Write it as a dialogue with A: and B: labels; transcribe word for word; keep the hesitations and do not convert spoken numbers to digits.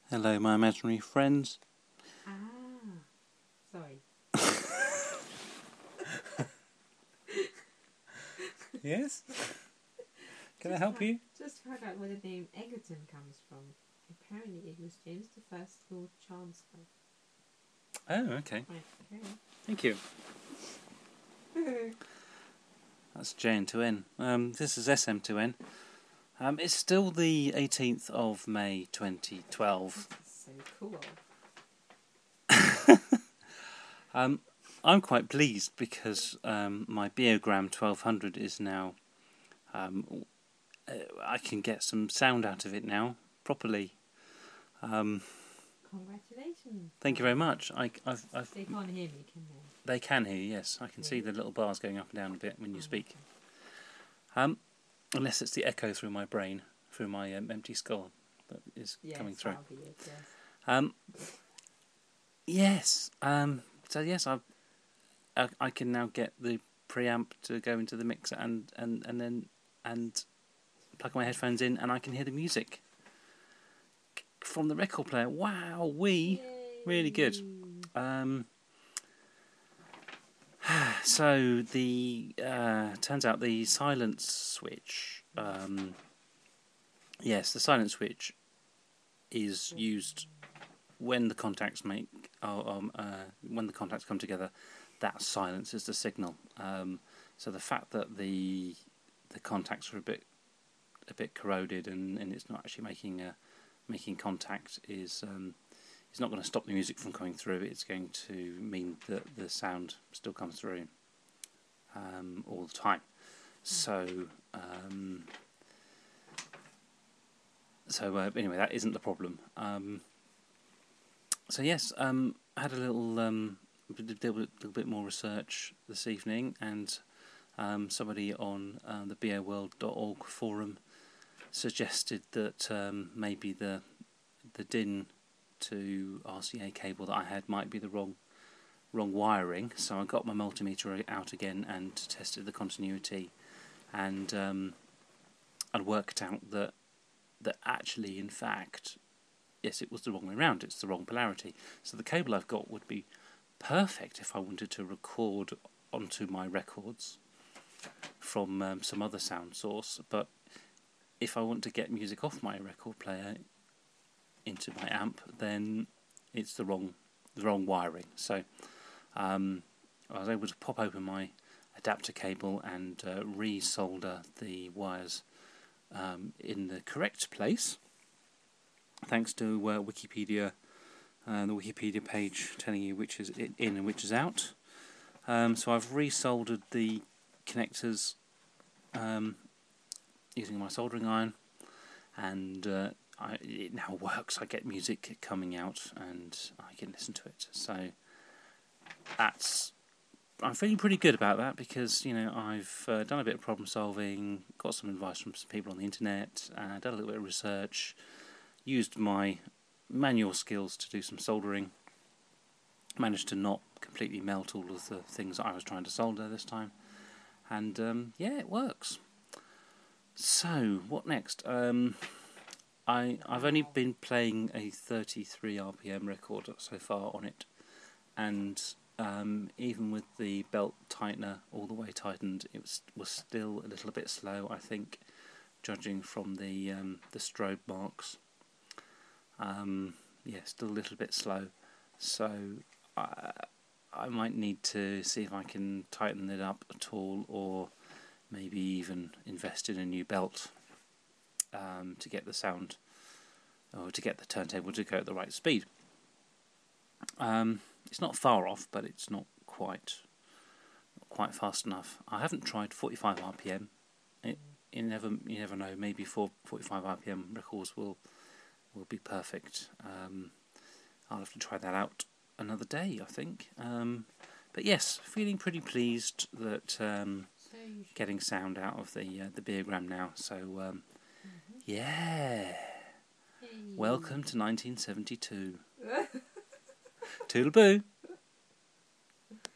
A: Hello, my imaginary friends.
B: Ah, sorry.
A: Yes? Can I
B: Just
A: help
B: found-
A: you?
B: Just found out where the name Egerton comes from. Apparently, it was James the First Lord Chancellor.
A: Oh, okay.
B: Okay.
A: Thank you. That's J N two N. Um, this is S M two N. Um, it's still the eighteenth of May, twenty twelve.
B: So cool.
A: Um, I'm quite pleased because um, my Beogram twelve hundred is now. Um, uh, I can get some sound out of it now properly. Um,
B: Congratulations.
A: thank you very much. I, I've, I've,
B: They can't hear me, can they?
A: they can hear you, yes. I can see the
B: Really?
A: little bars going up and down a bit when you
B: Oh,
A: speak.
B: okay.
A: Um, unless it's the echo through my brain, through my um, empty skull that is
B: Yes,
A: coming through.
B: that'll be it, yes.
A: Um, yes. Um, so yes, I, I I can now get the preamp to go into the mixer and and and then and plug my headphones in, and I can hear the music from the record player. Wow, we really good. Um, so the uh, turns out the silence switch. Um, yes, the silence switch is used when the contacts make uh, um, uh, when the contacts come together. That silences the signal. Um, so the fact that the the contacts are a bit a bit corroded and, and it's not actually making a making contact is um, it's not going to stop the music from coming through. It's going to mean that the sound still comes through um, all the time. So um, so uh, anyway, that isn't the problem. Um, so yes, um, I had a little um, did a little bit more research this evening, and um, somebody on uh, the b o world dot org forum suggested that um, maybe the the D I N to R C A cable that I had might be the wrong wrong wiring. So I got my multimeter out again and tested the continuity, and um, and worked out that that actually, in fact, yes, it was the wrong way around. It's the wrong polarity. So the cable I've got would be perfect if I wanted to record onto my records from um, some other sound source, but if I want to get music off my record player into my amp, then it's the wrong the wrong wiring. So um, I was able to pop open my adapter cable and uh, re-solder the wires um, in the correct place, thanks to uh, Wikipedia, uh, the Wikipedia page telling you which is in and which is out. Um, so I've re-soldered the connectors um, using my soldering iron, and uh, I, it now works. I get music coming out, and I can listen to it. So that's I'm feeling pretty good about that because you know I've uh, done a bit of problem solving, got some advice from some people on the internet, uh, done a little bit of research, used my manual skills to do some soldering, managed to not completely melt all of the things that I was trying to solder this time, and um, yeah, it works. So what next? Um, I I've only been playing a thirty-three R P M record so far on it, and um, even with the belt tightener all the way tightened, it was was still a little bit slow. I think, judging from the um, the strobe marks, um, yeah, still a little bit slow. So I I might need to see if I can tighten it up at all, or maybe even invest in a new belt um, to get the sound, or to get the turntable to go at the right speed. Um, it's not far off, but it's not quite not quite fast enough. I haven't tried forty-five R P M. It, you never you never know. Maybe for forty-five R P M records will will be perfect. Um, I'll have to try that out another day, I think. Um, but yes, feeling pretty pleased that um,
B: So you should.
A: getting sound out of the uh, the Beogram now. So um,
B: Mm-hmm.
A: yeah,
B: Hey.
A: welcome to nineteen seventy-two. Toodle-boo.